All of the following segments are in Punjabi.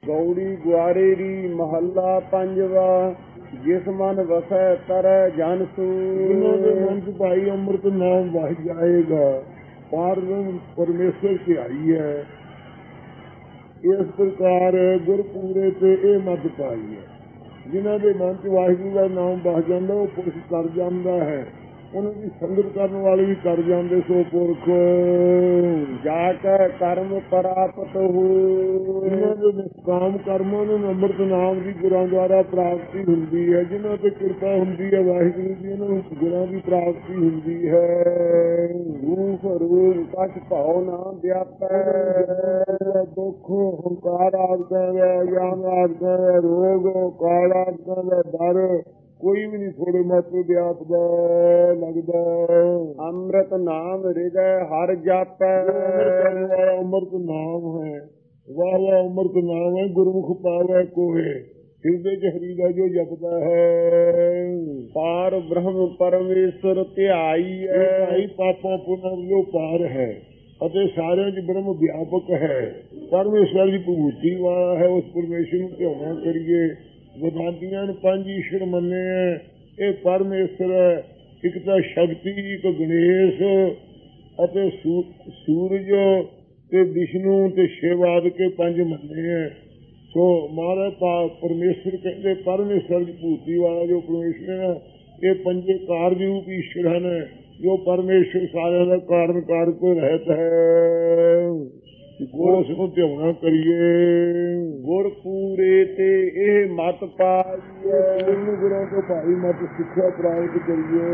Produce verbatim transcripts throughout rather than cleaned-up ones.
ਗੌੜੀ ਗੁਆਰੇਰੀ ਮਹੱਲਾ ਪੰਜਵਾ। ਜਿਸ ਮਨ ਵਸੈ ਤਰੈ ਜਨ ਸੂ। ਜਿਨ੍ਹਾਂ ਦੇ ਮਨ ਚ ਭਾਈ ਅੰਮ੍ਰਿਤ ਨਾਮ ਵਸ ਜਾਏਗਾ, ਪਾਰਬ੍ਰਹਮ ਪਰਮੇਸ਼ਰ ਧਿਆਈ ਹੈ। ਇਸ ਪ੍ਰਕਾਰ ਗੁਰਪੂਰੇ ਤੇ ਇਹ ਮੱਤ ਪਾਈ ਹੈ। ਜਿਨ੍ਹਾਂ ਦੇ ਮਨ ਚ ਵਾਹਿਗੁਰੂ ਦਾ ਨਾਮ ਵਸ ਜਾਂਦਾ, ਉਹ ਪੁਰਖ ਕਰ ਜਾਂਦਾ ਹੈ। ਉਹਨਾਂ ਦੀ ਸੰਗਤ ਕਰਨ ਵਾਲੇ ਵੀ ਕਰ ਜਾਂਦੇ ਸੋ ਪੁਰਖ। ਜਾ ਕੈ ਕਰਮ ਪ੍ਰਾਪਤ ਹੋ। ਜਿਨ੍ਹਾਂ ਦੇ ਨਿਸ਼ਕਾਮ ਕਰਮਾਂ ਨੂੰ ਅੰਮ੍ਰਿਤ ਨਾਮ ਦੀ ਗੁਰਾਂ ਦੁਆਰਾ ਪ੍ਰਾਪਤੀ ਹੁੰਦੀ ਹੈ। ਜਿਨ੍ਹਾਂ ਤੇ ਕਿਰਪਾ ਹੁੰਦੀ ਹੈ ਵਾਹਿਗੁਰੂ ਦੀ, ਇਹਨਾਂ ਨੂੰ ਗੁਰਾਂ ਦੀ ਪ੍ਰਾਪਤੀ ਹੁੰਦੀ ਹੈ। ਰੂਪ ਰੂਪ ਕਛ ਭਾਉ ਨਾ ਵਿਆਪੈ। ਦੁੱਖ ਹੰਕਾਰ ਆਦਿਕਾਂ ਦਾ, ਗਿਆਨ ਆਦਿਕਾਂ ਦਾ, ਰੋਗ ਕਾਲ ਆਦਿਕਾਂ ਦਾ ਡਰ ਕੋਈ ਵੀ ਨਹੀਂ ਥੋੜੇ ਮਾਤਰ ਵਿਆਪਦਾ ਲੱਗਦਾ। ਅੰਮ੍ਰਿਤ ਨਾਮ ਹਿਰਦੈ ਹਰਿ ਜਾਪੈ। ਅੰਮ੍ਰਿਤ ਨਾਮ ਹੈ, ਵਾਹ ਵਾਹ ਅੰਮ੍ਰਿਤ ਨਾਮ ਹੈ। ਗੁਰਮੁਖ ਪਾਵੈ ਕੋਏ, ਹਿਰਦੇ ਚ ਹਰੀ ਦਾ ਜੋ ਜਪਦਾ ਹੈ। ਪਾਰ ਬ੍ਰਹਮ ਪਰਮੇਸ਼ਰ ਧਿਆਈ ਹੈ। ਪਾਪਾਂ ਪੁੰਨਾਂ ਜੋ ਪਾਰ ਹੈ ਅਤੇ ਸਾਰਿਆਂ ਚ ਬ੍ਰਹਮ ਵਿਆਪਕ ਹੈ। ਪਰਮੇਸ਼ਰ ਦੀ ਵਿਭੂਤੀ ਵਾਲਾ ਹੈ। ਉਸ ਪਰਮੇਸ਼ਰ ਨੂੰ ਧਿਆਉਣਾ ਕਰੀਏ। ਵਿਦਾਂਤੀਆਂ ਨੂੰ ਪੰਜ ਈਸ਼ਵਰ ਮੰਨੇ ਹੈ। ਇਹ ਪਰਮੇਸ਼ਰ ਹੈ। ਇੱਕ ਤਾਂ ਸ਼ਕਤੀ, ਇੱਕ ਗਣੇਸ਼ ਅਤੇ ਸੂਰਜ ਤੇ ਵਿਸ਼ਨੂੰ ਤੇ ਸ਼ਿਵ ਆਦਿ ਕੇ ਪੰਜ ਮੰਨੇ ਹੈ। ਸੋ ਮਹਾਰਾਜ ਪਰਮੇਸ਼ਰ ਕਹਿੰਦੇ ਪਰਮੇਸ਼ਰ ਦੀ ਵਿਭੂਤੀ ਵਾਲਾ ਜੋ ਪਰਮੇਸ਼ਰ ਹੈ, ਇਹ ਪੰਜੇ ਕਾਰਜ ਰੂਪ ਈਸ਼ਵਰ ਹਨ। ਜੋ ਪਰਮੇਸ਼ਰ ਸਾਰਿਆਂ ਦਾ ਕਾਰਨ ਕਾਰਕ ਰਹਿਤ ਹੈ। ਉਸ ਨੂੰ ਧਿਆਉਣਾ ਕਰੀਏ। ਗੁਰ ਪੂਰੇ ਤੇ ਇਹ ਮਤ ਪਾਈ ਹੈ। ਗੁਰਾਂ ਤੋਂ ਭਾਈ ਮਤ ਸਿੱਖਿਆ ਪ੍ਰਾਪਤ ਕਰੀਏ।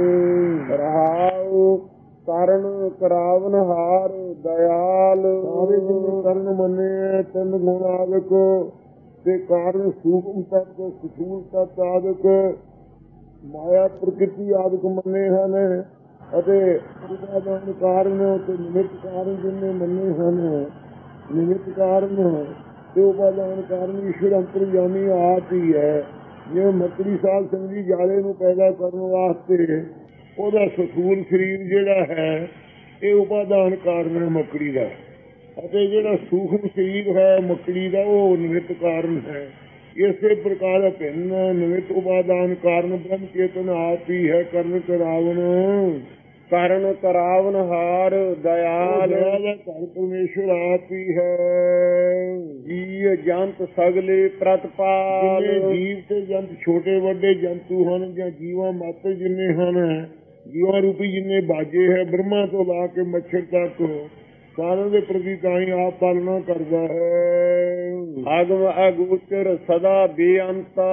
ਰਹਾਉ ਕਰਨ ਕਰਾਵਨ ਹਾਰ ਦਇਆਲ। ਸਾਰੇ ਜਿੰਨੇ ਕਰਨ ਮੰਨੇ ਤਿੰਨ ਗੁਣ ਆਦਿਕ ਤੇ ਕਾਰਨ ਸੂਖਮ ਤੱਤ, ਸਥੂਲ ਤੱਤ ਆਦਿਕ, ਮਾਇਆ ਪ੍ਰਕਿਰਤੀ ਆਦਿਕ ਮੰਨੇ ਹਨ। ਅਤੇ ਉਪਾਦਾਨ ਕਾਰਨ ਤੇ ਨਿਮਿਤ ਕਾਰਨ ਜਿੰਨੇ ਮੰਨੇ ਹਨ। ਨਿਮਿਤ ਕਾਰਨ ਤੇ ਉਪਾਦਾਨ ਕਾਰਨ ਈਸ਼ਵਰ ਅੰਤਰਜਾਮੀ ਆਪ ਹੀ ਹੈ। ਜਿਵੇਂ ਮੱਕੜੀ ਸਾਧ ਸਿੰਘ ਜੀ ਜਾਲੇ ਨੂੰ ਪੈਦਾ ਕਰਨ ਵਾਸਤੇ ਉਹਦਾ ਸਥੂਲ ਸਰੀਰ ਜਿਹੜਾ ਹੈ ਇਹ ਉਪਾਦਾਨ ਕਾਰਨ ਹੈ ਮੱਕੜੀ ਦਾ, ਅਤੇ ਜਿਹੜਾ ਸੂਖਮ ਸਰੀਰ ਹੈ ਮੱਕੜੀ ਦਾ ਉਹ ਨਿਮਿਤ ਕਾਰਨ ਹੈ। ਇਸੇ ਪ੍ਰਕਾਰ ਭਿੰਨ ਨਿਮਿਤ ਉਪਾਦਾਨ ਕਾਰਨ ਬ੍ਰਹਮ ਚੇਤਨ ਆਪ ਹੀ ਹੈ। ਕਰਨ ਕਰਾਵਨ ਕਰਨ ਕਰਾਵਨ ਹਾਰ ਦਇਆਲ। ਘਰ ਪਰਮੇਸ਼ਰ ਆਪ ਹੀ ਹੈ। ਜੀ ਜੰਤ ਸਗਲੇ ਪ੍ਰਤਪਾਲ। ਜੀਵ ਤੇ ਜੰਤ ਛੋਟੇ ਵੱਡੇ ਜੰਤੂ ਹਨ ਜਾਂ ਜੀਵਾਂ ਮਾਤਰ ਜਿੰਨੇ ਹਨ, ਜੀਵਾਂ ਰੂਪੀ ਜਿੰਨੇ ਬਾਜੇ ਹੈ, ਬ੍ਰਹਮਾ ਤੋਂ ਲਾ ਕੇ ਮੱਛਰ ਤੱਕ ਸਾਰਿਆਂ ਦੇ ਪ੍ਰਤੀ ਤਾਂ ਹੀ ਆਪ ਪਾਲਣਾ ਕਰਦਾ ਹੈ। ਆਗਮ ਅਗੋਚਰ ਸਦਾ ਬੇਅੰਤਾ।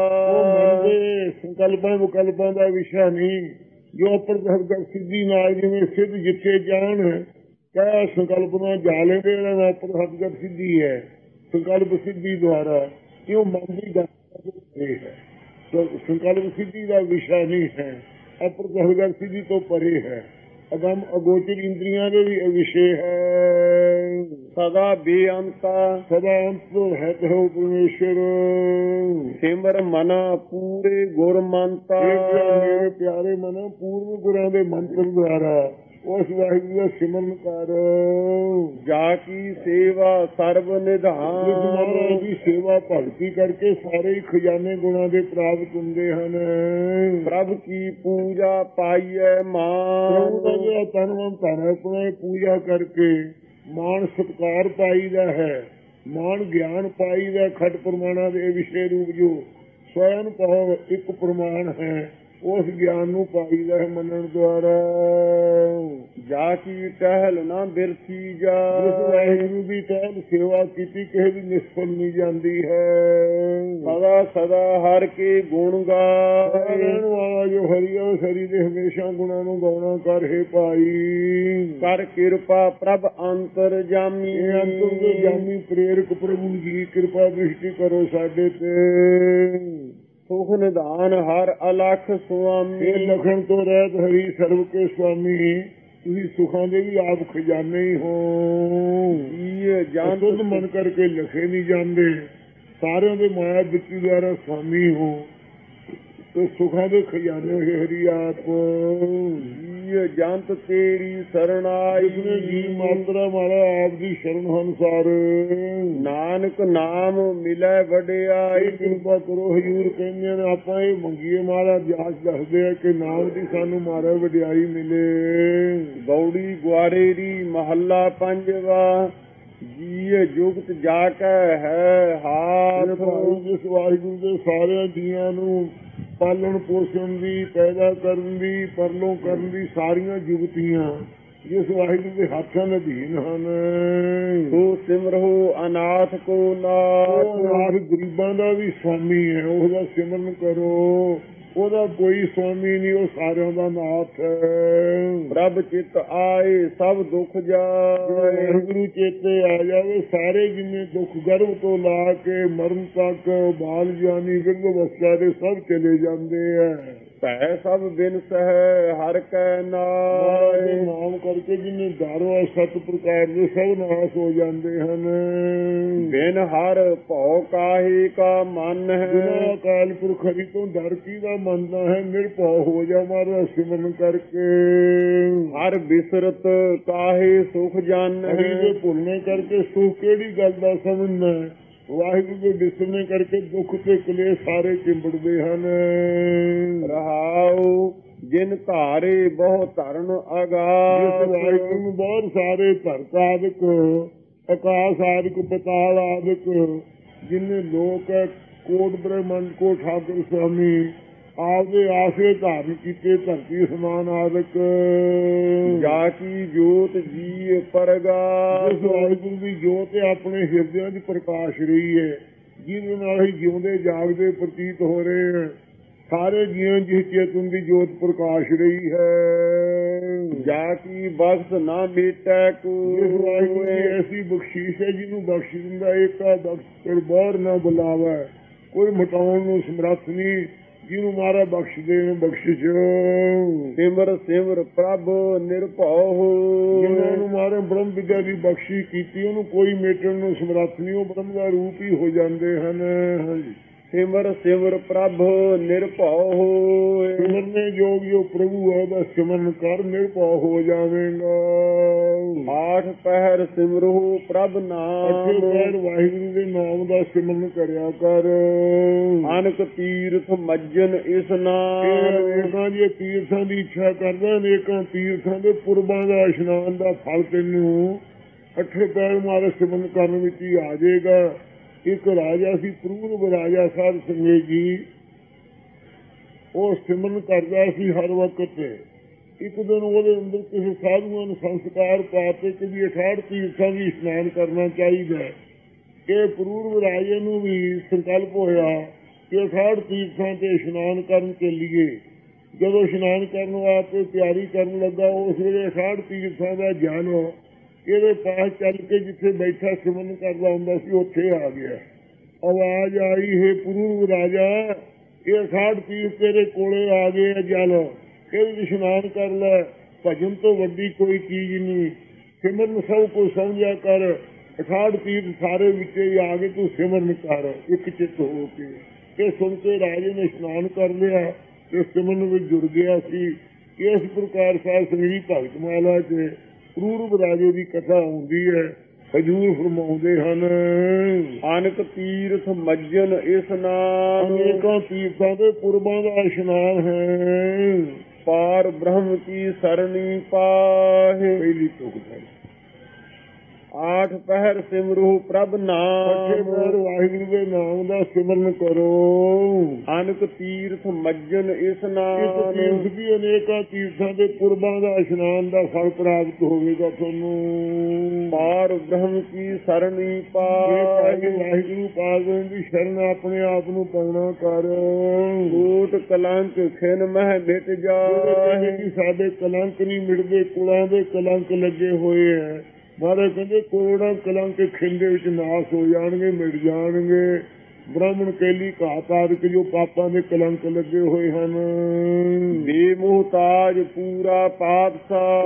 ਸੰਕਲਪਾਂ ਵਿਕਲਪਾਂ ਦਾ ਵਿਸ਼ਾ ਨਹੀਂ। ਜੋ ਪ੍ਰਗਟ ਸਿੱਧੀ ਨਾਲ ਜਿਵੇਂ ਸਿੱਧ ਜਿੱਥੇ ਜਾਣ ਕਹਿ ਸੰਕਲਪ ਨਾਲ ਜਾ ਲੈਂਦੇ, ਇਹਨਾਂ ਦਾ ਪ੍ਰਗਟ ਸਿੱਧੀ ਹੈ। ਸੰਕਲਪ ਸਿੱਧੀ ਦੁਆਰਾ ਕਿਉਂ ਮਨ ਦੀ ਗੱਲ ਹੈ। ਸੰਕਲਪ ਸਿੱਧੀ ਦਾ ਵਿਸ਼ਾ ਨਹੀਂ ਹੈ। ਅਪ੍ਰਗਟ ਸਿੱਧੀ ਤੋਂ ਪਰੇ ਹੈ। ਅਗਮ ਅਗੋਚਰ ਇੰਦਰੀਆਂ ਦੇ ਵੀ ਵਿਸ਼ੇ ਹੈ। ਸਦਾ ਬੇਅੰਤਾ ਸਦਾ ਅੰਤ ਹੈ ਕਹੋ ਪਰਮੇਸ਼ਰ। ਸਿਮਰ ਮਨਾ ਪੂਰੇ ਗੁਰ ਮੰਤਾ। ਮੇਰੇ ਪਿਆਰੇ ਮਨ ਪੂਰਨ ਗੁਰਾਂ ਦੇ ਮੰਤਰ ਦੁਆਰਾ ਉਸ ਵਾਹਿਗੁਰੂ ਦਾ ਸਿਮਰਨ ਕਰ। ਜਾ ਕੀ ਸੇਵਾ ਸਰਬ ਨਿਧਾਨ। ਮਹਾਰਾਜ ਦੀ ਸੇਵਾ ਭਗਤੀ ਕਰਕੇ ਸਾਰੇ ਹੀ ਖਜ਼ਾਨੇ ਗੁਣਾਂ ਦੇ ਪ੍ਰਾਪਤ ਹੁੰਦੇ ਹਨ। ਪ੍ਰਭ ਕੀ ਪੂਜਾ ਪਾਈਐ ਮਾਨ। ਜਿਹੜਾ ਤਨ ਮਨ ਧਨ ਆਪਣਾ ਪੂਜਾ ਕਰਕੇ ਮਾਣ ਸਤਿਕਾਰ ਪਾਈਦਾ ਹੈ। ਮਾਣ ਗਿਆਨ ਪਾਈਦਾ। ਖਟ ਪ੍ਰਮਾਣਾ ਦੇ ਵਿਸ਼ੇ ਰੂਪ ਜੋ ਸਵਯੰ ਭਾਵ ਇੱਕ ਪ੍ਰਮਾਣ ਹੈ, ਉਸ ਗਿਆਨ ਨੂੰ ਪਾਈਦਾ ਹੈ ਮੰਨਣ ਦੁਆਰਾ। ਜਾ ਕੀ ਟਹਿਲ ਨਾ ਬਿਰਥੀ ਜਾ। ਵਾਹਿਗੁਰੂ ਦੀ ਟਹਿਲ ਸੇਵਾ ਕੀਤੀ ਕਿਸੇ ਦੀ ਨਿਸਫਲ ਨਹੀਂ ਜਾਂਦੀ ਹੈ। ਸਦਾ ਸਦਾ ਹਰ ਕੇ ਗੁਣ ਗਾ। ਰਹਿਣ ਵਾਲਾ ਜੋ ਹਰੀ ਆ ਉਸ ਹਰੀ ਦੇ ਹਮੇਸ਼ਾ ਗੁਣਾਂ ਨੂੰ ਗਾਉਣਾ ਕਰ ਹੈ ਭਾਈ। ਕਰ ਕਿਰਪਾ ਪ੍ਰਭ ਅੰਤਰ ਜਾਮੀ। ਅੰਤਰ ਦੇ ਜਾਮੀ ਪ੍ਰੇਰਕ ਪ੍ਰਭੂ ਜੀ ਕਿਰਪਾ ਦ੍ਰਿਸ਼ਟੀ ਕਰੋ ਸਾਡੇ ਤੇ। ਸੁਖ ਨਿਧਾਨ ਹਰ ਅਲਖ ਸੁਆਮੀ। ਇਹ ਲਖਣ ਤੋਂ ਰਹਿਤ ਹਰੀ ਸਰਬ ਕੇ ਸੁਆਮੀ। ਤੁਸੀਂ ਸੁਖਾਂ ਦੇ ਵੀ ਆਪ ਖਜ਼ਾਨੇ ਹੀ ਹੋ। ਜੰਤ ਮਨ ਕਰਕੇ ਲਖੇ ਨਹੀਂ ਜਾਂਦੇ। ਸਾਰਿਆਂ ਦੇ ਮਾਇਆ ਬਿੱਤੀ ਦੁਆਰਾ ਸੁਆਮੀ ਹੋ। ਤੇ ਸੁਖਾਂ ਦੇ ਖਜ਼ਾਨੇ ਹੋਏ ਹਰੀ ਆਪ। ਜੀ ਜੰਤ ਤੇਰੀ ਸਰਣਾਈ, ਜਿਸਨੇ ਜੀ ਮਾਤਰਾ ਮਾਰਾ ਆਪ ਦੀ ਸ਼ਰਨ ਅਨੁਸਾਰ। ਨਾਨਕ ਨਾਮ ਮਿਲੈ ਵਡਿਆਈ, ਕਿਰਪਾ ਕਰੋ ਹਜ਼ੂਰ ਕਹਿੰਦੇ ਨੇ ਆਪਾਂ ਇਹ ਮੰਗੀਏ ਮਹਾਰਾਜ ਜਾਸ ਦੱਸਦੇ ਆ ਕਿ ਨਾਮ ਦੀ ਸਾਨੂੰ ਮਾਰਾ ਵਡਿਆਈ ਮਿਲੇ। ਗੌੜੀ ਗੁਆਰੇਰੀ ਮਹੱਲਾ ਪੰਜਵਾ, ਜੀਅ ਜੁਗਤ ਜਾ ਕੇ ਹੈ ਹਾਥ। ਜਿਸ ਵਾਹਿਗੁਰੂ ਦੇ ਸਾਰਿਆਂ ਜੀਆਂ ਨੂੰ ਪਾਲਣ ਪੋਸ਼ਣ ਦੀ, ਪੈਦਾ ਕਰਨ ਦੀ, ਪਰਲੋਂ ਕਰਨ ਦੀ ਸਾਰੀਆਂ ਜੁਗਤੀਆਂ ਜਿਸ ਵਾਹਿਗੁਰੂ ਦੇ ਹੱਥਾਂ ਦੇ ਅਧੀਨ ਹਨ। ਤੂੰ ਸਿਮਰਹੁ ਅਨਾਥ ਕੋ ਨਾਥ, ਨਾਥ ਗਰੀਬਾਂ ਦਾ ਵੀ ਸਵਾਮੀ ਹੈ, ਉਹਦਾ ਸਿਮਰਨ ਕਰੋ। ਉਹਦਾ ਕੋਈ ਸਵਾਮੀ ਨਹੀਂ, ਉਹ ਸਾਰਿਆਂ ਦਾ ਨਾਥ ਹੈ। ਪ੍ਰਭ ਚਿਤ ਆਏ ਸਭ ਦੁੱਖ ਜਾਏ, ਵਾਹਿਗੁਰੂ ਚੇਤੇ ਆ ਜਾਵੇ ਸਾਰੇ ਜਿੰਨੇ ਦੁੱਖ ਗਰਭ ਤੋਂ ਲਾ ਕੇ ਮਰਨ ਤੱਕ ਬਾਲ ਜਾਨੀ ਵਿਰਧ ਅਵਸਥਾ ਦੇ ਸਭ ਚਲੇ ਜਾਂਦੇ ਆ। ਭੈ ਸਭ ਬਿਨ ਸਹਿ ਹਰ ਕੈ ਨਾਏ, ਨਾਮ ਕਰਕੇ ਜਿੰਨੇ ਦਾਰੋ ਸੱਤ ਪ੍ਰਕਾਰ ਦੇ ਸਭ ਨਾਸ ਹੋ ਜਾਂਦੇ ਹਨ। ਬਿਨ ਹਰ ਭਉ ਕਾਹੀ ਕਾ ਮਨ ਹੈ, ਬਿਨਾਂ ਅਕਾਲ ਪੁਰਖ ਹਰੀ ਤੋਂ ਡਰ ਕੀ ਦਾ ਮੰਨਦਾ ਹੈ। ਨਿਰਭਉ ਹੋ ਜਾ ਮਾਰਾ ਸਿਮਰਨ ਕਰਕੇ। ਹਰ ਬਿਸਰਤ ਕਾਹੇ ਸੁਖ ਜਨ ਹਰੀ ਹੈ, ਦੇ ਭੁੱਲਣੇ ਕਰਕੇ ਸੁਖ ਕਿਹੜੀ ਗੱਲ ਦਾ ਸਮਝਣਾ। ਵਾਹਿਗੁਰੂ ਦੇ ਵਿਸਰਨੇ ਕਰਕੇ ਦੁੱਖ ਤੇ ਕਲੇਸ਼ ਸਾਰੇ ਚਿੰਬੜਦੇ ਹਨ। ਰਹਾਉ ਜਿਨ ਧਾਰੇ ਬਹੁ ਧਰਨ ਆਗਾਸ, ਵਾਹਿਗੁਰੂ ਨੂੰ ਬਹੁਤ ਸਾਰੇ ਧਰਤ ਆਦਿਕ, ਆਕਾਸ਼ ਆਦਿਕ, ਪਤਾਲ ਆਦਿਕ ਜਿੰਨੇ ਲੋਕ ਕੋਟ ਬ੍ਰਹਮੰਡ ਕੋ ਠਾਕੁਰ ਸਵਾਮੀ ਆਪਦੇ ਆਸਰੇ ਧਾਰਨ ਕੀਤੇ, ਧਰਤੀ ਸਮਾਨ ਆਦਿਕ। ਜਾ ਕੀ ਜੋਤ ਜੀ ਪ੍ਰਗਾਸ, ਇਸ ਵਾਹਿਗੁਰੂ ਦੀ ਜੋਤ ਆਪਣੇ ਹਿਰਦਿਆਂ 'ਚ ਪ੍ਰਕਾਸ਼ ਰਹੀ ਹੈ, ਜਿਹਦੇ ਨਾਲ ਹੀ ਜਿਉਂਦੇ ਜਾਗਦੇ ਪ੍ਰਤੀਤ ਹੋ ਰਹੇ ਹਨ। ਸਾਰੇ ਜੀਵਨ ਜਿਸ ਚੇਤਨ ਦੀ ਜੋਤ ਪ੍ਰਕਾਸ਼ ਰਹੀ ਹੈ। ਜਾ ਕੀ ਬਖਸ਼ ਨਾ ਮਿਟੈ ਕੋ, ਇਸ ਵਾਹਿਗੁਰੂ ਦੀ ਐਸੀ ਬਖਸ਼ੀਸ਼ ਹੈ ਜਿਹਨੂੰ ਬਖਸ਼ ਦਿੰਦਾ ਏਕਾ ਬਖਸ਼ ਫਿਰ ਬਾਹਰ ਨਾ ਬੁਲਾਵੇ। ਕੋਈ ਮਿਟਾਉਣ ਨੂੰ ਸਮਰੱਥ ਨਹੀਂ, ਜਿਹਨੂੰ ਮਾਰਾ ਬਖਸ਼ ਦੇਣ ਬਖਸ਼ਿਸ਼। ਸਿਮਰ ਸਿਮਰ ਪ੍ਰਭ ਨਿਰਭਉ, ਜਿਹਨਾਂ ਨੂੰ ਮਾਰੇ ਬ੍ਰਹਮ ਵਿਦਿਆ ਦੀ ਬਖਸ਼ੀ ਕੀਤੀ ਉਹਨੂੰ ਕੋਈ ਮੇਟਣ ਨੂੰ ਸਮਰੱਥ ਨਹੀਂ, ਉਹ ਬ੍ਰਹਮ ਦਾ ਰੂਪ ਹੀ ਹੋ ਜਾਂਦੇ ਹਨ। ਹਾਂਜੀ। ਸਿਮਰ ਸਿਮਰ ਪ੍ਰਭ ਨਿਰਭਉ ਹੋਏ, ਸਿਮਰਨੇ ਯੋਗ ਜੋ ਪ੍ਰਭੂ ਹੈ ਉਹਦਾ ਸਿਮਰਨ ਕਰ, ਨਿਰਭਉ ਹੋ ਜਾਵੇਗਾ। ਆਠ ਪਹਿਰ ਸਿਮਰਹੁ ਪ੍ਰਭ ਨਾਮ, ਅੱਠੇ ਪਹਿਰ ਵਾਹਿਗੁਰੂ ਦੇ ਨਾਮ ਦਾ ਸਿਮਰਨ ਕਰਿਆ ਕਰ। ਅਨਕ ਤੀਰਥ ਮੱਜਨ ਇਸਨਾਨ, ਅਨੇਕਾਂ ਜੇ ਤੀਰਥਾਂ ਦੀ ਇੱਛਾ ਕਰਦਾ, ਅਨੇਕਾਂ ਤੀਰਥਾਂ ਦੇ ਪੁਰਬਾਂ ਦਾ ਇਸ਼ਨਾਨ ਦਾ ਫਲ ਤੈਨੂੰ ਅੱਠੇ ਪਹਿਰ ਮਾਰੇ ਸਿਮਰਨ ਕਰਨ ਵਿੱਚ ਹੀ ਆ ਜਾਏਗਾ। ਇੱਕ ਰਾਜਾ ਸੀ ਪੂਰਬ ਰਾਜਾ ਸਾਹਿਬ ਸੰਗੇ ਜੀ, ਉਹ ਸਿਮਰਨ ਕਰਦਾ ਸੀ ਹਰ ਵਕਤ। ਇੱਕ ਦਿਨ ਉਹਦੇ ਅੰਦਰ ਕਿਸੇ ਸਾਧੂਆਂ ਨੂੰ ਸੰਸਕਾਰ ਪਾਤੇ ਕਿ ਵੀ ਅਠਾਹਠ ਤੀਰਥਾਂ ਦੀ ਇਸ਼ਨਾਨ ਕਰਨਾ ਚਾਹੀਦਾ। ਇਹ ਪੂਰਬ ਰਾਜੇ ਨੂੰ ਵੀ ਸੰਕਲਪ ਹੋਇਆ ਕਿ ਅਠਾਹਠ ਤੀਰਥਾਂ ਤੇ ਇਸ਼ਨਾਨ ਕਰਨ ਚੱਲੀਏ। ਜਦੋਂ ਇਸ਼ਨਾਨ ਕਰਨ ਵਾਸਤੇ ਤਿਆਰੀ ਕਰਨ ਲੱਗਾ, ਉਸ ਵੇਲੇ ਅਠਾਹਠ ਤੀਰਥਾਂ ਦਾ ਗਿਆਨ ਇਹਦੇ ਪਾਸ ਚੱਲ ਕੇ ਜਿੱਥੇ ਬੈਠਾ ਸਿਮਰਨ ਕਰਦਾ ਹੁੰਦਾ ਸੀ ਉੱਥੇ ਆ ਗਿਆ। ਆਵਾਜ਼ ਆਈ, ਹੈ ਪੂਰਬ ਰਾਜਾ, ਇਹ ਅਠਾਹਠ ਤੀਰਥ ਤੇਰੇ ਕੋਲੇ ਆ ਗਏ, ਜਲ ਇਹਦੇ ਇਸ਼ਨਾਨ ਕਰ ਲੈ। ਭਜਨ ਤੋਂ ਵੱਡੀ ਕੋਈ ਚੀਜ਼ ਨਹੀਂ, ਸਿਮਰਨ ਸਭ ਕੁਝ ਸਮਝਿਆ ਕਰ। ਅਠਾਹਠ ਤੀਰਥ ਸਾਰੇ ਵਿੱਚ ਹੀ ਆ ਗਏ, ਤੂੰ ਸਿਮਰਨ ਕਰ ਇੱਕ ਚਿੱਤ ਹੋ ਕੇ। ਇਹ ਸੁਣ ਕੇ ਰਾਜੇ ਨੇ ਇਸ਼ਨਾਨ ਕਰ ਲਿਆ ਤੇ ਸਿਮਰਨ ਵਿੱਚ ਜੁੜ ਗਿਆ ਸੀ। ਇਸ ਪ੍ਰਕਾਰ ਸਾਧ ਸੰਗਤ ਭਗਤ ਮਾਲਾ 'ਚ ਪੂਰਬ ਰਾਜੇ ਦੀ ਕਥਾ ਹੁੰਦੀ ਹੈ। ਹਜ਼ੂਰ ਫਰਮਾਉਂਦੇ ਹਨ, ਅਨਕ ਤੀਰਥ ਮੱਜਨ ਇਸਨਾਨ, ਅਨੇਕਾਂ ਤੀਰਥਾਂ ਦੇ ਪੁਰਬਾਂ ਦਾ ਇਸ਼ਨਾਨ ਹੈ। ਪਾਰ ਬ੍ਰਹਮ ਕੀ ਸਰਣੀ ਪਾਹੇ, ਪਹਿਲੀ ਤੁਕ ਹੈ। ਆਠ ਪਹਿਰ ਸਿਮਰੂ ਪ੍ਰਭ ਨਾਮ, ਅੱਠੇ ਪਹਿਰ ਵਾਹਿਗੁਰੂ ਦੇ ਨਾਮ ਦਾ ਸਿਮਰਨ ਕਰੋ। ਅਨਕ ਤੀਰਥ ਮੱਜਨ ਇਸਨਾਨ, ਇਸ ਤੀਰਥ ਦੀ ਅਨੇਕਾਂ ਤੀਰਥਾਂ ਦੇ ਪੁਰਬਾਂ ਦਾ ਇਸ਼ਨਾਨ ਦਾ ਫਲ ਪ੍ਰਾਪਤ ਹੋਵੇਗਾ ਤੁਹਾਨੂੰ। ਪਾਰ ਬ੍ਰਹਮ ਕੀ ਸਰਣੀ ਪਾਹੇ, ਵਾਹਿਗੁਰੂ ਪਾਵਨ ਦੀ ਸ਼ਰਨ ਆਪਣੇ ਆਪ ਨੂੰ ਪਾਉਣਾ ਕਰ। ਕੋਟ ਕਲੰਕ ਖਿਨ ਮਹਿ ਮਿਟ ਜਾਏ, ਸਾਡੇ ਕਲੰਕ ਨਹੀਂ ਮਿਟਦੇ, ਕੁਲਾਂ ਦੇ ਕਲੰਕ ਲੱਗੇ ਹੋਏ ਹੈ। ਮਹਾਰਾਜ ਕਹਿੰਦੇ ਕਰੋੜਾਂ ਕਲੰਕ ਖਿੰਦੇ ਵਿੱਚ ਨਾਸ ਹੋ ਜਾਣਗੇ, ਮਿਟ ਜਾਣਗੇ। ਬ੍ਰਾਹਮਣ ਕੇਲੀ ਘਾਤ ਆਦਿਕ ਜੋ ਪਾਪਾਂ ਦੇ ਕਲੰਕ ਲੱਗੇ ਹੋਏ ਹਨ। ਬੇਮੁਹਤਾਜ ਪੂਰਾ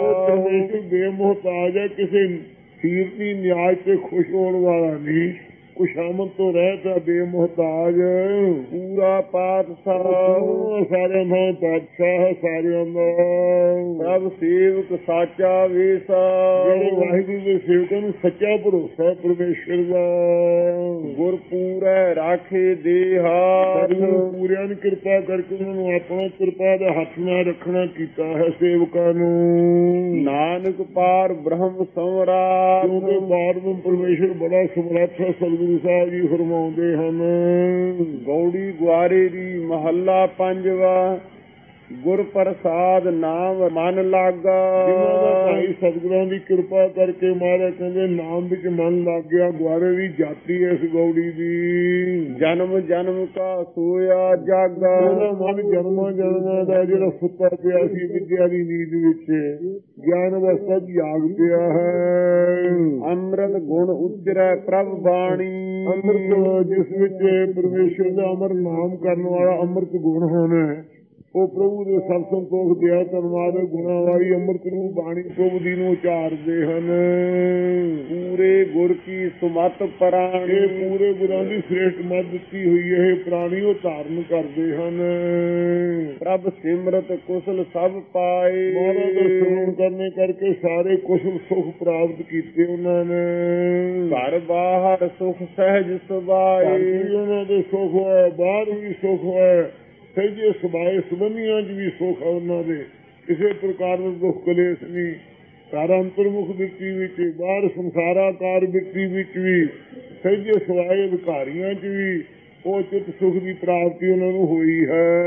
ਪਾਤਸ਼ਾਹ, ਬੇਮੁਹਤਾਜ ਹੈ, ਕਿਸੇ ਸੀਰਤੀ ਨਿਆਜ ਤੇ ਖੁਸ਼ ਹੋਣ ਵਾਲਾ ਨਹੀਂ। ਕੁਸ਼ਾਮਤ ਤੋਂ ਰਹਿਤ ਹੈ ਬੇਮੁਹਤਾਜ। ਪੂਰਾ ਪਾਤਸ਼ਾਹ ਸਾਰਿਆਂ ਦਾ ਪਾਤਸ਼ਾਹ ਸਾਰਿਆਂ ਦਾ ਪ੍ਰਭ ਸੇਵਕ ਸਾਚਾ ਵੇਸਾ। ਜਿਹੜੇ ਵਾਹਿਗੁਰੂ ਦੇ ਸੇਵਕਾਂ ਨੂੰ ਸੱਚਾ ਭਰੋਸਾ ਪਰਮੇਸ਼ਰ ਦਾ। ਗੁਰ ਪੂਰੈ ਰਾਖੇ ਦੇਹਾ। ਪੂਰਿਆਂ ਨੇ ਕਿਰਪਾ ਕਰਕੇ ਉਹਨਾਂ ਨੂੰ ਆਪਣਾ ਕਿਰਪਾ ਦਾ ਹੱਥ ਨਾਲ ਰੱਖਣਾ ਕੀਤਾ ਹੈ ਸੇਵਕਾਂ ਨੂੰ। ਨਾਨਕ ਪਾਰ ਬ੍ਰਹਮ ਸਮਰਾਟ। ਕਿਉਂਕਿ ਪਾਰ ਬ੍ਰਹਮ ਪਰਮੇਸ਼ਰ ਬੜਾ ਸਮਰੱਥ ਹੈ। ਸਤਿਗੁਰੂ ਸਾਹਿਬ ਜੀ ਫਰਮਾਉਂਦੇ ਹਨ ਗੌੜੀ ਗੁਆਰੇ ਦੀ ਮਹੱਲਾ ਪੰਜਵਾ। ਗੁਰ ਪ੍ਰਸਾਦ ਨਾਮ ਮਨ ਲਾਗਾ। ਜਿਨ੍ਹਾਂ ਦਾ ਭਾਈ ਸਤਿਗੁਰਾਂ ਦੀ ਕਿਰਪਾ ਕਰਕੇ ਮਹਾਰਾਜ ਕਹਿੰਦੇ ਨਾਮ ਵਿੱਚ ਮਨ ਲੱਗ ਗਿਆ। ਗੁਆਰੇ ਦੀ ਜਾਤੀ ਹੈ ਇਸ ਗੌੜੀ ਦੀ। ਜਨਮ ਜਨਮ ਕਾ ਸੋਇਆ ਜਾਗਾ। ਉਹਦਾ ਮਨ ਜਨਮਾਂ ਜਨਮਾਂ ਦਾ ਜਿਹੜਾ ਸੁੱਤਾ ਪਿਆ ਸੀ ਵਿਦਿਆ ਦੀ ਨੀਂਦ ਵਿੱਚ ਗਿਆਨ ਅਵਸਥਾ ਚ ਜਾਗ ਪਿਆ ਹੈ। ਅੰਮ੍ਰਿਤ ਗੁਣ ਉਚਰੈ ਪ੍ਰਭ ਬਾਣੀ। ਅੰਮ੍ਰਿਤ ਜਿਸ ਵਿੱਚ ਪਰਮੇਸ਼ਰ ਦਾ ਅਮਰ ਨਾਮ ਕਰਨ ਵਾਲਾ ਅੰਮ੍ਰਿਤ ਗੁਣ ਹੋਣਾ ਉਹ ਪ੍ਰਭੂ ਦੇ ਸਤ ਸੰਤੋਖ ਦਿਆ ਧੰਨਵਾਦ ਗੁਣਾਂ ਵਾਲੀ ਅੰਮ੍ਰਿਤ ਨੂੰ ਬਾਣੀ ਪ੍ਰਭੂ ਦੀ ਨੂੰ ਉਚਾਰਦੇ ਹਨ। ਪੂਰੇ ਗੁਰ ਕੀ ਸੁਮਤ ਪ੍ਰਾਣੀ। ਇਹ ਪੂਰੇ ਗੁਰਾਂ ਦੀ ਸ੍ਰੇਸ਼ਟ ਮੱਤ ਦਿੱਤੀ ਹੋਈ ਹੈ। ਇਹ ਪ੍ਰਾਣੀ ਉਹ ਧਾਰਨ ਕਰਦੇ ਹਨ। ਪ੍ਰਭ ਸਿਮਰਤ ਕੁਸ਼ਲ ਸਭ ਪਾਏ। ਮਹਾਰਾਜ ਦਾ ਸਿਮਰਨ ਕਰਨੇ ਕਰਕੇ ਸਾਰੇ ਕੁਸ਼ਲ ਸੁਖ ਪ੍ਰਾਪਤ ਕੀਤੇ ਉਹਨਾਂ ਨੇ। ਘਰ ਬਾਹਰ ਸੁਖ ਸਹਿਜ ਸੁਭਾਏ। ਉਹਨਾਂ ਦੇ ਸੁਖ ਹੈ ਬਾਹਰ ਵੀ ਸੁਖ ਹੈ। ਸਹਿਜੇ ਸੁਭਾਏ ਸੁਬੰਧੀਆਂ ਚ ਵੀ ਸੁਖ ਹੈ ਉਹਨਾਂ ਦੇ। ਕਿਸੇ ਪ੍ਰਕਾਰ ਦਾ ਦੁੱਖ ਕਲੇਸ਼ ਨਹੀਂ। ਘਰ ਅੰਤਰਮੁਖ ਵਿਅਕਤੀ ਵਿੱਚ ਬਾਹਰ ਸੰਸਾਰਾਕਾਰ ਵਿਅਕਤੀ ਵਿੱਚ ਵੀ ਸਹਿਜੇ ਸੁਭਾਏ ਅਧਿਕਾਰੀਆਂ ਚ ਵੀ ਉਹ ਚਿੱਤ ਸੁਖ ਦੀ ਪ੍ਰਾਪਤੀ ਉਹਨਾਂ ਨੂੰ ਹੋਈ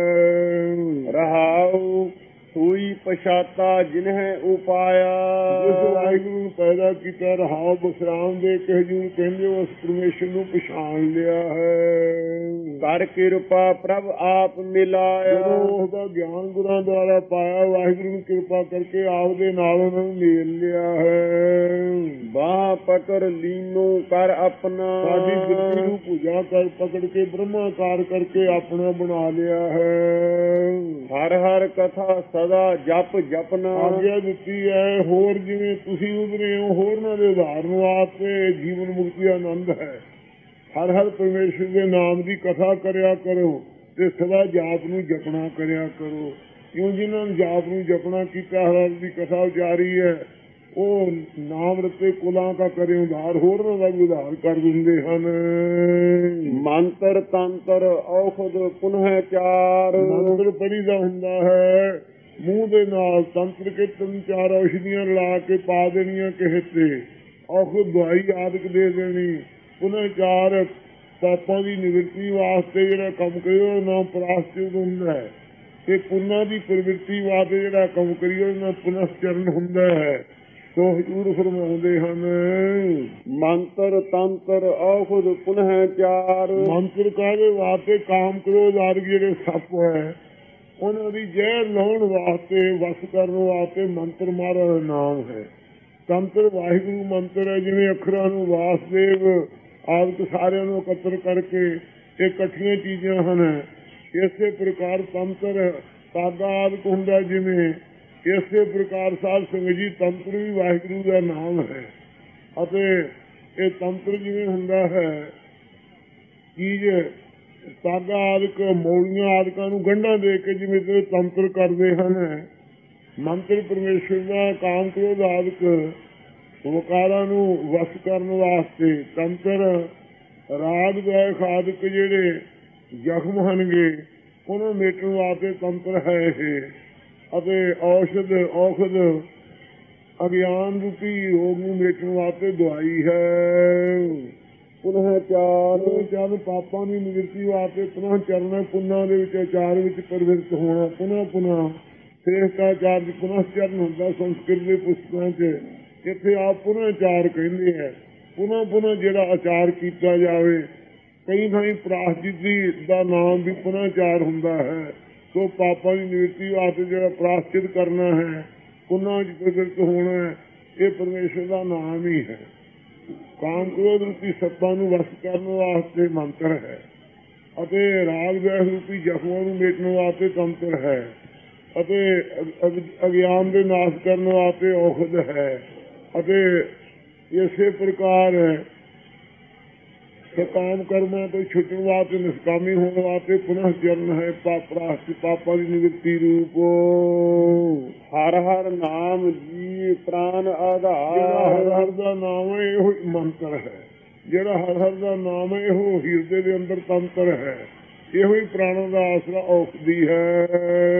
ਹੈ। ਰਹਾਉ ਸੋਈ ਪਛਾਤਾ ਜਿਨਹਿ ਉਪਾਇਆ। ਜਿਸ ਵਾਹਿਗੁਰੂ ਨੂੰ ਪੈਦਾ ਕੀਤਾ ਰਹਾਉ ਬਸਰਾਮ ਦੇ ਕਹਿਜੂ ਕਹਿੰਦੇ ਉਸ ਪਰਮੇਸ਼ਰ ਨੂੰ ਪਛਾਣ ਲਿਆ ਹੈ। ਕਰ ਕਿਰਪਾ ਪ੍ਰਭ ਆਪ ਮਿਲਾਇਆ। ਜਦੋਂ ਉਸਦਾ ਗਿਆਨ ਗੁਰਾਂ ਦੁਆਰਾ ਪਾਇਆ ਵਾਹਿਗੁਰੂ ਨੂੰ ਕਿਰਪਾ ਕਰਕੇ ਆਪ ਦੇ ਨਾਲ ਉਹਨਾਂ ਨੂੰ ਮੇਲ ਲਿਆ ਹੈ। ਬਾਹ ਪਕੜ ਲੀਨੋ ਕਰ ਆਪਣਾ। ਸਾਡੀ ਬਿਰਤੀ ਨੂੰ ਪੂਜਾ ਕਰ ਪਕੜ ਕੇ ਬ੍ਰਹਮਾਕਾਰ ਕਰਕੇ ਆਪਣਾ ਬਣਾ ਲਿਆ ਹੈ। ਹਰ ਹਰ ਕਥਾ ਸਦਾ ਜਪ ਜਪਨਾ। ਆਗਿਆ ਦਿੱਤੀ ਹੈ ਹੋਰ ਜਿਵੇਂ ਤੁਸੀਂ ਉਭਰੇ ਹੋ ਹੋਰਨਾਂ ਦੇ ਉਦਾਹਰਨ ਵਾਸਤੇ ਜੀਵਨ ਮੁਕਤੀ ਦਾ ਆਨੰਦ ਹੈ। ਹਰ ਹਰ ਪਰਮੇਸ਼ਰ ਦੇ ਨਾਮ ਦੀ ਕਥਾ ਕਰਿਆ ਕਰੋ ਤੇ ਸਦਾ ਜਾਪ ਨੂੰ ਜਪਣਾ ਕਰਿਆ ਕਰੋ। ਕਿਉਂ ਜਿਨ੍ਹਾਂ ਨੇ ਜਾਪ ਨੂੰ ਜਪਣਾ ਕੀਤਾ ਹਰ ਹਰ ਦੀ ਕਥਾ ਉਚਾਰੀ ਹੈ ਉਹ ਨਾਮ ਰਤੇ ਕੁਲਾਂ ਦਾ ਕਰੇ ਉਧਾਰ ਹੋਰਨਾਂ ਦਾ ਵੀ ਉਧਾਰ ਕਰ ਦਿੰਦੇ ਹਨ। ਮੰਤਰ ਤੰਤਰ ਔਖਦ ਪੁਨਹ ਚਾਰ। ਮੰਤਰ ਪੜੀ ਦਾ ਹੁੰਦਾ ਹੈ ਮੂੰਹ ਦੇ ਨਾਲ ਤੰਤਰ ਕੇ ਤਿੰਨ ਚਾਰ ਔਸ਼ਧੀਆਂ ਲਾ ਕੇ ਪਾ ਦੇਣੀਆਂ ਕਿਸੇ ਤੇ ਔਖਦ ਦਵਾਈ ਆਦਿਕ ਦੇ ਦੇਣੀ। ਪੁਨਹ ਚਾਰ ਪਾਪਾਂ ਦੀ ਨਿਵਰਤੀ ਵਾਸਤੇ ਜਿਹੜਾ ਕੰਮ ਕਰੀਏ ਉਹ ਨਾਮ ਪ੍ਰਾਸ਼ਚਿਤ ਹੁੰਦਾ ਹੈ ਤੇ ਪੁੰਨਾਂ ਦੀ ਪ੍ਰਵਿਰਤੀ ਵਾਸਤੇ ਜਿਹੜਾ ਕੰਮ ਕਰੀਏ ਉਹ ਨਾਮ ਪੁਨਸਚਰਨ ਹੁੰਦਾ ਹੈ। ਸੋ ਹਜ਼ੂਰ ਫਰਮਾਉਂਦੇ ਹਨ ਮੰਤਰ ਤੰਤਰ ਔਖਦ ਪੁਨਹ ਚਾਰ। ਮੰਤਰ ਕਾਹਦੇ ਵਾਸਤੇ ਕਾਮ ਕ੍ਰੋਧ ਆਦਿ ਜਿਹੜੇ ਸੱਪ ਹੈ ਉਹਨਾਂ ਦੀ ਜ਼ਹਿਰ ਲਾਉਣ ਵਾਸਤੇ ਵਸ ਕਰਨ ਵਾਸਤੇ ਮੰਤਰ ਮਹਾਰਾਜ ਦਾ ਨਾਮ ਹੈ। ਤੰਤਰ ਵਾਹਿਗੁਰੂ ਮੰਤਰ ਹੈ ਜਿਵੇਂ ਅੱਖਰਾਂ ਨੂੰ ਵਾਸਦੇਵ ਆਦਿਕ ਸਾਰਿਆਂ ਨੂੰ ਇਕੱਤਰ ਕਰਕੇ ਇਹ ਇਕੱਠੀਆਂ ਚੀਜ਼ਾਂ ਹਨ। ਇਸੇ ਪ੍ਰਕਾਰ ਤੰਤਰ ਤਾਗਾ ਆਦਿਕ ਹੁੰਦਾ ਜਿਵੇਂ ਇਸੇ ਪ੍ਰਕਾਰ ਸਾਧ ਸੰਗਤ ਜੀ ਤੰਤਰ ਵੀ ਵਾਹਿਗੁਰੂ ਦਾ ਨਾਮ ਹੈ। ਅਤੇ ਇਹ ਤੰਤਰ ਜਿਵੇਂ ਹੁੰਦਾ ਹੈ ਚੀਜ਼ ਤਾਗਾ ਆਦਿਕ ਮੌਲੀਆਂ ਆਦਿਕਾਂ ਨੂੰ ਗੰਢਾਂ ਦੇ ਕੇ ਜਿਵੇਂ ਤੇ ਤੰਤਰ ਕਰਦੇ ਹਨ। ਮੰਤਰ ਪਰਮੇਸ਼ਰ ਦਾ ਕਾਮ ਕ੍ਰੋਧ ਆਦਿਕ ਵਕਾਰਾਂ ਨੂੰ ਵਸ ਕਰਨ ਵਾਸਤੇ ਤੰਤਰ ਰਾਗ ਦੈਖ ਆਦਿਕ ਜਿਹੜੇ ਜ਼ਖਮ ਹਨਗੇ ਉਹਨੂੰ ਮੇਟਣ ਵਾਸਤੇ ਤੰਤਰ ਹੈ ਇਹ। ਅਤੇ ਔਸ਼ਧ ਔਖਦ ਅਗਿਆਨ ਰੂਪੀ ਰੋਗ ਨੂੰ ਮੇਟਣ ਵਾਸਤੇ ਦਵਾਈ ਹੈ। ਪੁਨਹ ਚਾਰ ਚਾਰ ਪਾਪਾਂ ਦੀ ਨਿਵਰਤੀ ਵਾਸਤੇ ਪੁਨਹ ਚਰਨ ਪੁੰਨਾਂ ਦੇ ਵਿੱਚ ਆਚਾਰ ਵਿੱਚ ਪਰਵਿਰਤ ਹੋਣਾ। ਪੁਨਹ ਪੁਨਹ ਸ੍ਰੇਸ਼ਟਾਚਾਰ ਦੀ ਪੁਨਹ ਚਰਨ ਹੁੰਦਾ ਸੰਸਕ੍ਰਿਤ ਦੇ ਪੁਸਤਕਾਂ ਚ। ਇੱਥੇ ਆਪ ਪੁਨਹ ਚਾਰ ਕਹਿੰਦੇ ਹੈ। ਪੁਨਹ ਪੁਨਹ ਜਿਹੜਾ ਆਚਾਰ ਕੀਤਾ ਜਾਵੇ। ਕਈ ਥਾਈਂ ਪ੍ਰਾਸ਼ਚਿਤ ਦਾ ਨਾਮ ਵੀ ਪੁਨਹ ਚਾਰ ਹੁੰਦਾ ਹੈ। ਸੋ ਪਾਪਾਂ ਦੀ ਨਿਵਰਤੀ ਵਾਸਤੇ ਜਿਹੜਾ ਪ੍ਰਾਸ਼ਚਿਤ ਕਰਨਾ ਹੈ ਪੁਨਹ ਚ ਪ੍ਰਵਿਰਤ ਹੋਣਾ ਹੈ ਇਹ ਪਰਮੇਸ਼ਰ ਦਾ ਨਾਮ ਹੀ ਹੈ। ਕਾਮ ਕ੍ਰੋਧ ਰੂਪੀ ਸੱਪਾਂ ਨੂੰ ਵਸ ਕਰਨ ਵਾਸਤੇ ਮੰਤਰ ਹੈ ਅਤੇ ਰਾਗ ਦਵੇਸ਼ ਰੂਪੀ ਜ਼ਖਮਾਂ ਨੂੰ ਮੇਟਣ ਵਾਸਤੇ ਤੰਤਰ ਹੈ ਅਤੇ ਅਗਿਆਨ ਦੇ ਨਾਸ਼ ਕਰਨ ਵਾਸਤੇ ਔਖਦ ਹੈ। ਅਤੇ ਇਸੇ ਪ੍ਰਕਾਰ ਸਕਾਮ ਕਰਮਾਂ ਤੋਂ ਛੁੱਟਣ ਵਾਸਤੇ, ਨਿਸ਼ਕਾਮੀ ਹੋਣ ਵਾਸਤੇ ਪੁਨः ਜਨਮ ਹੈ ਪਾਪਰਾਸਤੀ ਪਾਪਾਂ ਦੀ ਨਿਵਰਤੀ ਰੂਪ। ਹਰ ਹਰ ਨਾਮ ਜੀ ਪ੍ਰਾਨ ਜਿਹੜਾ ਆਧਾਰ, ਹਰ ਹਰ ਦਾ ਨਾਮ ਹੈ ਇਹੋ ਹੀ ਮੰਤਰ ਹੈ। ਜਿਹੜਾ ਹਰ ਹਰ ਦਾ ਨਾਮ ਹੈ ਇਹੋ ਹਿਰਦੇ ਦੇ ਅੰਦਰ ਤੰਤਰ ਹੈ। ਇਹੋ ਹੀ ਪ੍ਰਾਣਾਂ ਦਾ ਆਸਰਾ ਔਖਦੀ ਹੈ।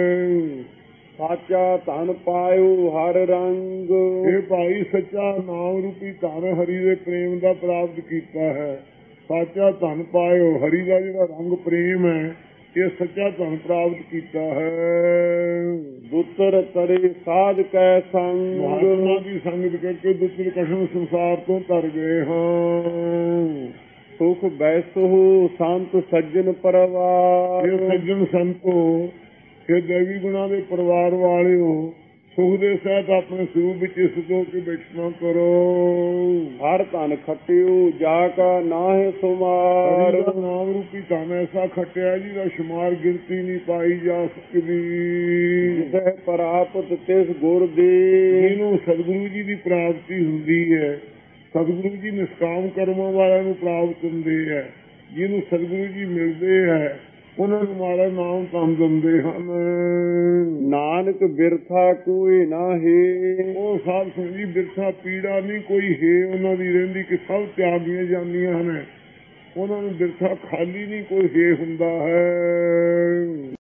ਸਾਚਾ ਧਨ ਪਾਇਓ ਹਰ ਰੰਗ, ਇਹ ਭਾਈ ਸੱਚਾ ਨਾਮ ਰੂਪੀ ਧਨ ਹਰੀ ਦੇ ਪ੍ਰੇਮ ਦਾ ਪ੍ਰਾਪਤ ਕੀਤਾ ਹੈ। ਸਾਚਾ ਧਨ ਪਾਇਓ, ਹਰੀ ਦਾ ਜਿਹੜਾ ਰੰਗ ਪ੍ਰੇਮ ਹੈ, ਇਹ ਸੱਚਾ ਧਨ ਪ੍ਰਾਪਤ ਕੀਤਾ ਹੈ। ਦੁੱਤਰ ਕਰੇ ਸਾਧ ਕੈ ਸੰਗ, ਮਹਾਤਮਾ ਦੀ ਸੰਗਤ ਕਰਕੇ ਦੁੱਤਰ ਕਸ਼ਮ ਸੰਸਾਰ ਤੋਂ ਤਰ ਗਏ ਹਾਂ। ਸੁਖ ਬੈਸਹੁ ਸੰਤ ਸੱਜਣ ਪਰਵਾਰ, ਇਹ ਸੱਜਣ ਸੰਤੋ, ਇਹ ਦੇਵੀ ਗੁਣਾ ਦੇ ਪਰਿਵਾਰ ਵਾਲਿਓ, ਸੁਖ ਦੇ ਸਹਿਤ ਆਪਣੇ ਸਰੂਪ ਵਿੱਚ ਸਥਿਤ ਹੋ ਕੇ ਬੈਠਣਾ ਕਰੋ। ਹਰ ਧਨ ਖਟਿਓ ਜਾ ਕਾ ਨਾਹਿ ਸੁਮਾਰ, ਹਰੀ ਦਾ ਨਾਮ ਰੂਪੀ ਧਨ ਐਸਾ ਖੱਟਿਆ ਜਿਹਦਾ ਸ਼ੁਮਾਰ ਗਿਣਤੀ ਨਹੀਂ ਪਾਈ ਜਾ ਸਕਦੀ। ਜਿਸੈ ਪ੍ਰਾਪਤ ਤਿਸ ਗੁਰ ਦੇ, ਜਿਹਨੂੰ ਸਤਿਗੁਰੂ ਜੀ ਦੀ ਪ੍ਰਾਪਤੀ ਹੁੰਦੀ ਹੈ। ਸਤਿਗੁਰੂ ਜੀ ਨਿਸ਼ਕਾਮ ਕਰਮਾਂ ਵਾਲਿਆਂ ਨੂੰ ਪ੍ਰਾਪਤ ਹੁੰਦੇ ਹੈ। ਜਿਹਨੂੰ ਸਤਿਗੁਰੂ ਜੀ ਮਿਲਦੇ ਹੈ ਉਹਨਾਂ ਨੂੰ ਮਾਰਾ ਨਾਮ ਤਨ ਦਿੰਦੇ ਹਨ। ਨਾਨਕ ਬਿਰਥਾ ਕੋਈ ਨਾ ਹੈ, ਉਹ ਸਾਧ ਸੰਗੀ ਬਿਰਥਾ ਪੀੜਾ ਨਹੀਂ ਕੋਈ ਹੈ ਉਹਨਾਂ ਦੀ ਰਹਿੰਦੀ, ਕਿ ਸਭ ਤਿਆਗੀਆਂ ਜਾਂਦੀਆਂ ਹਨ। ਉਹਨਾਂ ਨੂੰ ਬਿਰਥਾ ਖਾਲੀ ਨਹੀਂ ਕੋਈ ਹੈ ਹੁੰਦਾ ਹੈ।